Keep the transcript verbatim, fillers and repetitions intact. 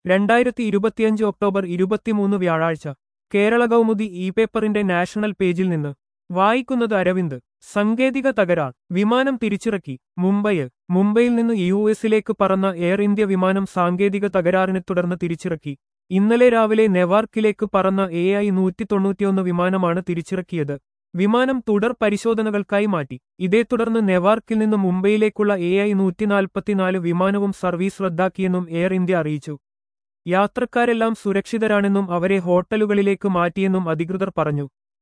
രണ്ടായിരത്തി ഇരുപത്തിയഞ്ച് ഒക്ടോബർ ഇരുപത്തിമൂന്ന് വ്യാഴാഴ്ച കേരള കൗമുദി ഇ പേപ്പറിന്റെ നാഷണൽ പേജിൽ നിന്ന് വായിക്കുന്നത് അരവിന്ദ്. സാങ്കേതിക തകരാർ, വിമാനം തിരിച്ചിറക്കി. മുംബൈ മുംബൈയിൽ നിന്ന് യു എസിലേക്ക് പറന്ന എയർ ഇന്ത്യ വിമാനം സാങ്കേതിക തകരാറിനെ തുടർന്ന് തിരിച്ചിറക്കി. ഇന്നലെ രാവിലെ നെവാർക്കിലേക്ക് പറന്ന എ ഐ നൂറ്റി തൊണ്ണൂറ്റിയൊന്ന് വിമാനമാണ് തിരിച്ചിറക്കിയത്. വിമാനം തുടർ പരിശോധനകൾക്കായി മാറ്റി. ഇതേ തുടർന്ന് നെവാർക്കിൽ നിന്ന് മുംബൈയിലേക്കുള്ള എ ഐ നൂറ്റി നാൽപ്പത്തിനാല് വിമാനവും സർവീസ് റദ്ദാക്കിയെന്നും എയർ ഇന്ത്യ അറിയിച്ചു. യാത്രക്കാരെല്ലാം സുരക്ഷിതരാണെന്നും അവരെ ഹോട്ടലുകളിലേക്ക് മാറ്റിയെന്നും അധികൃതർ പറഞ്ഞു.